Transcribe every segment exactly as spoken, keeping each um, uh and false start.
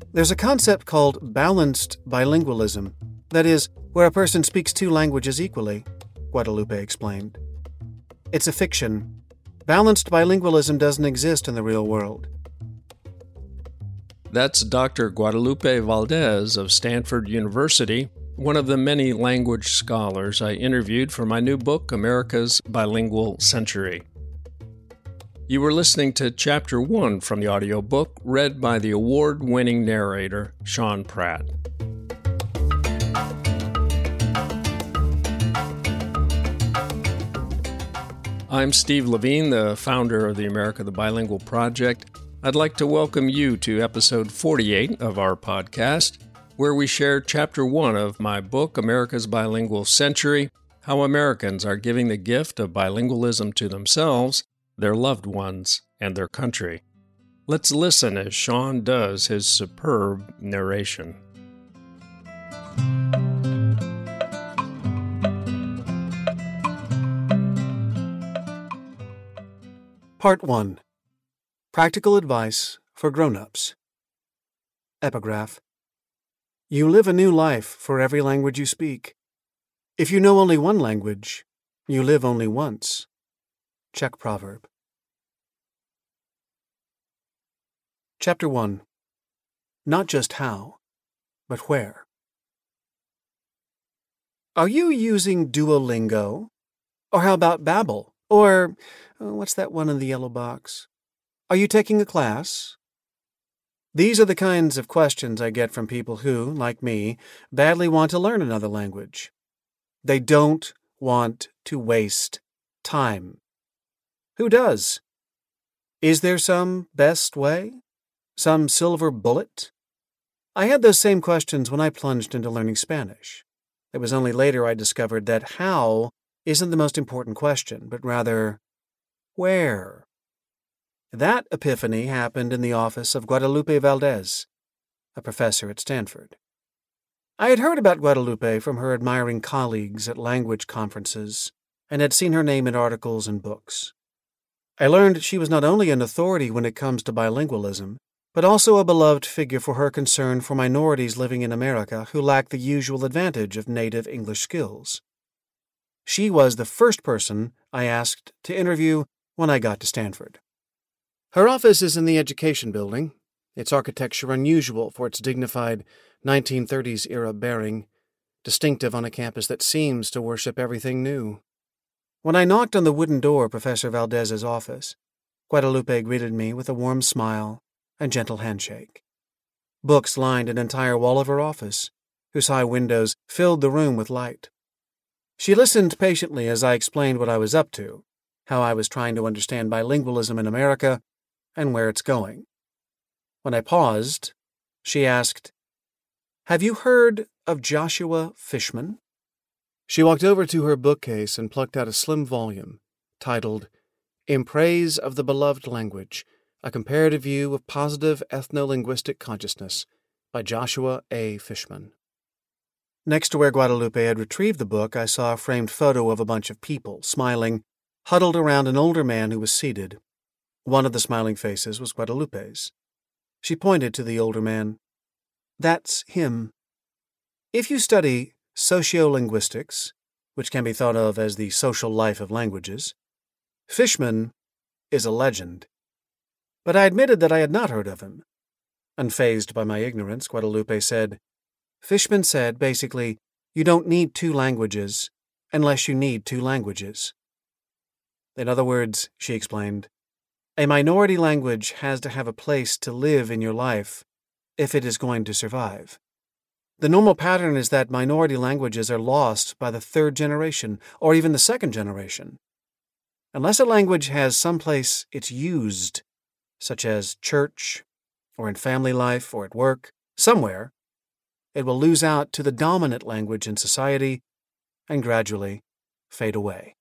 There's a concept called balanced bilingualism, that is, where a person speaks two languages equally, Guadalupe explained. It's a fiction. Balanced bilingualism doesn't exist in the real world. That's Doctor Guadalupe Valdez of Stanford University, one of the many language scholars I interviewed for my new book, America's Bilingual Century. You were listening to Chapter one from the audiobook, read by the award-winning narrator, Sean Pratt. I'm Steve Levine, the founder of the America the Bilingual Project. I'd like to welcome you to episode forty-eight of our podcast, where we share Chapter one of my book, America's Bilingual Century, How Americans Are Giving the Gift of Bilingualism to Themselves, Their Loved Ones, and Their Country. Let's listen as Sean does his superb narration. Part one. Practical Advice for Grown-ups. Epigraph. You live a new life for every language you speak. If you know only one language, you live only once. Czech proverb. Chapter one. Not just how, but where. Are you using Duolingo? Or how about Babbel? Or, oh, what's that one in the yellow box? Are you taking a class? These are the kinds of questions I get from people who, like me, badly want to learn another language. They don't want to waste time. Who does? Is there some best way? Some silver bullet? I had those same questions when I plunged into learning Spanish. It was only later I discovered that how isn't the most important question, but rather, where? That epiphany happened in the office of Guadalupe Valdez, a professor at Stanford. I had heard about Guadalupe from her admiring colleagues at language conferences and had seen her name in articles and books. I learned she was not only an authority when it comes to bilingualism, but also a beloved figure for her concern for minorities living in America who lack the usual advantage of native English skills. She was the first person I asked to interview when I got to Stanford. Her office is in the Education Building, its architecture unusual for its dignified nineteen thirties-era bearing, distinctive on a campus that seems to worship everything new. When I knocked on the wooden door of Professor Valdez's office, Guadalupe greeted me with a warm smile and gentle handshake. Books lined an entire wall of her office, whose high windows filled the room with light. She listened patiently as I explained what I was up to, how I was trying to understand bilingualism in America, and where it's going. When I paused, she asked, "Have you heard of Joshua Fishman?" She walked over to her bookcase and plucked out a slim volume titled In Praise of the Beloved Language, A Comparative View of Positive Ethno-Linguistic Consciousness by Joshua A. Fishman. Next to where Guadalupe had retrieved the book, I saw a framed photo of a bunch of people, smiling, huddled around an older man who was seated. One of the smiling faces was Guadalupe's. She pointed to the older man. That's him. If you study sociolinguistics, which can be thought of as the social life of languages, Fishman is a legend. But I admitted that I had not heard of him. Unfazed by my ignorance, Guadalupe said, Fishman said, basically, you don't need two languages unless you need two languages. In other words, she explained, a minority language has to have a place to live in your life if it is going to survive. The normal pattern is that minority languages are lost by the third generation or even the second generation. Unless a language has some place it's used, such as church, or in family life, or at work, somewhere, it will lose out to the dominant language in society and gradually fade away.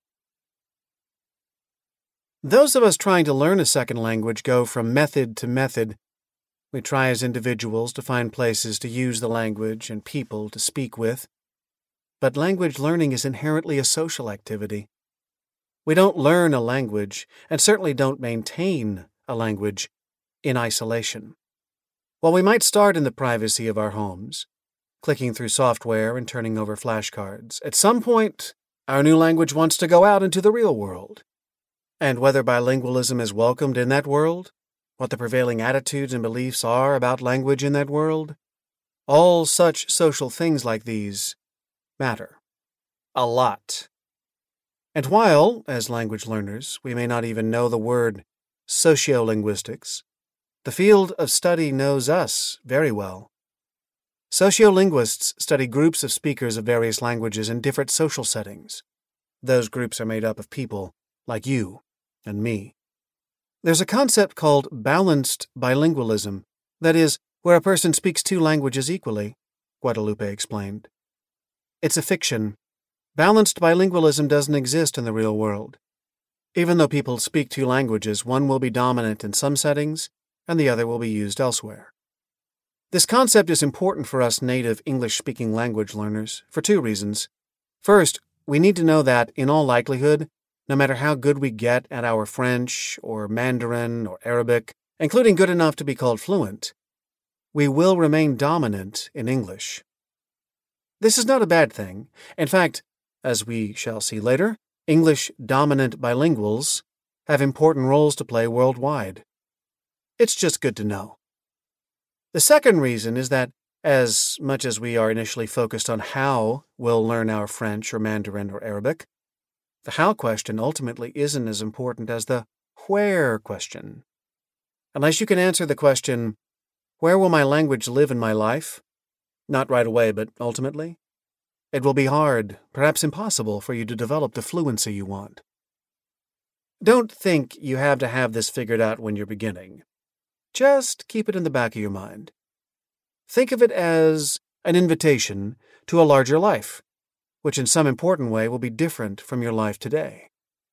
Those of us trying to learn a second language go from method to method. We try as individuals to find places to use the language and people to speak with. But language learning is inherently a social activity. We don't learn a language, and certainly don't maintain a language, in isolation. While we might start in the privacy of our homes, clicking through software and turning over flashcards, at some point, our new language wants to go out into the real world. And whether bilingualism is welcomed in that world, what the prevailing attitudes and beliefs are about language in that world, all such social things like these matter. A lot. And while, as language learners, we may not even know the word sociolinguistics, the field of study knows us very well. Sociolinguists study groups of speakers of various languages in different social settings. Those groups are made up of people like you and me. There's a concept called balanced bilingualism, that is, where a person speaks two languages equally, Guadalupe explained. It's a fiction. Balanced bilingualism doesn't exist in the real world. Even though people speak two languages, one will be dominant in some settings, and the other will be used elsewhere. This concept is important for us native English-speaking language learners for two reasons. First, we need to know that, in all likelihood, no matter how good we get at our French or Mandarin or Arabic, including good enough to be called fluent, we will remain dominant in English. This is not a bad thing. In fact, as we shall see later, English-dominant bilinguals have important roles to play worldwide. It's just good to know. The second reason is that, as much as we are initially focused on how we'll learn our French or Mandarin or Arabic, the how question ultimately isn't as important as the where question. Unless you can answer the question, where will my language live in my life? Not right away, but ultimately, it will be hard, perhaps impossible, for you to develop the fluency you want. Don't think you have to have this figured out when you're beginning. Just keep it in the back of your mind. Think of it as an invitation to a larger life, which in some important way will be different from your life today.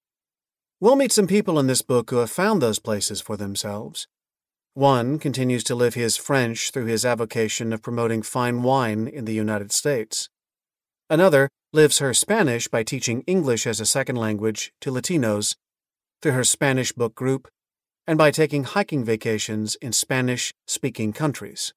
We'll meet some people in this book who have found those places for themselves. One continues to live his French through his avocation of promoting fine wine in the United States. Another lives her Spanish by teaching English as a second language to Latinos through her Spanish book group and by taking hiking vacations in Spanish-speaking countries.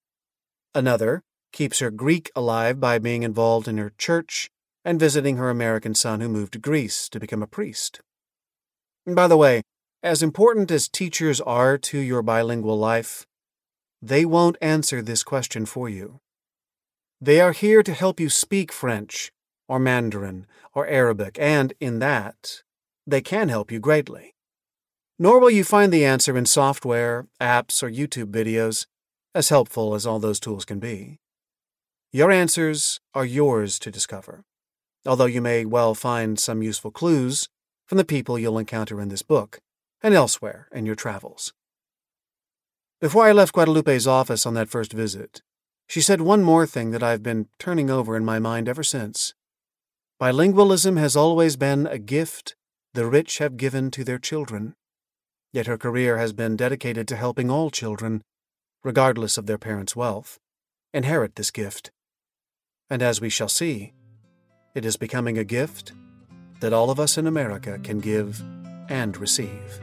Another keeps her Greek alive by being involved in her church and visiting her American son who moved to Greece to become a priest. And by the way, as important as teachers are to your bilingual life, they won't answer this question for you. They are here to help you speak French or Mandarin or Arabic, and in that, they can help you greatly. Nor will you find the answer in software, apps, or YouTube videos, as helpful as all those tools can be. Your answers are yours to discover, although you may well find some useful clues from the people you'll encounter in this book and elsewhere in your travels. Before I left Guadalupe's office on that first visit, she said one more thing that I've been turning over in my mind ever since. Bilingualism has always been a gift the rich have given to their children. Yet her career has been dedicated to helping all children, regardless of their parents' wealth, inherit this gift. And as we shall see, it is becoming a gift that all of us in America can give and receive.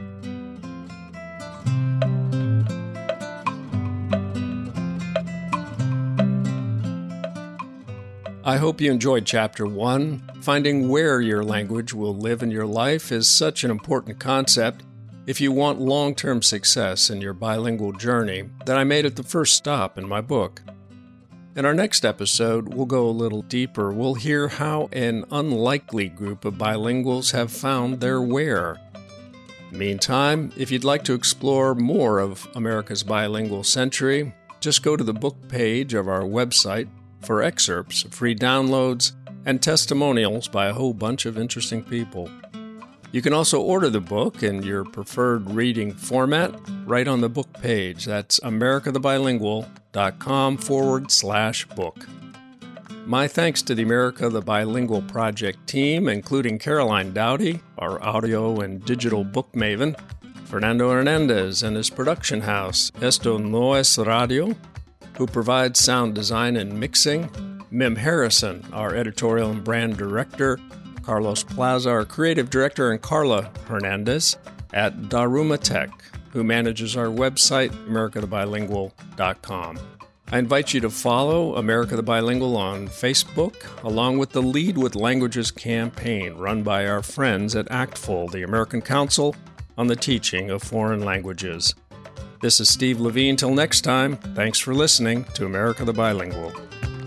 I hope you enjoyed Chapter one. Finding where your language will live in your life is such an important concept if you want long-term success in your bilingual journey that I made it the first stop in my book. In our next episode, we'll go a little deeper. We'll hear how an unlikely group of bilinguals have found their where. Meantime, if you'd like to explore more of America's bilingual century, just go to the book page of our website for excerpts, free downloads, and testimonials by a whole bunch of interesting people. You can also order the book in your preferred reading format right on the book page. That's americathebilingual.com forward slash book. My thanks to the America the Bilingual Project team, including Caroline Dowdy, our audio and digital book maven, Fernando Hernandez and his production house, Esto No Es Radio, who provides sound design and mixing, Mim Harrison, our editorial and brand director, Carlos Plaza, our creative director, and Carla Hernandez at Daruma Tech. who manages our website, america the bilingual dot com. I invite you to follow America the Bilingual on Facebook, along with the Lead with Languages campaign run by our friends at ACTFL, the American Council on the Teaching of Foreign Languages. This is Steve Levine. Till next time, thanks for listening to America the Bilingual.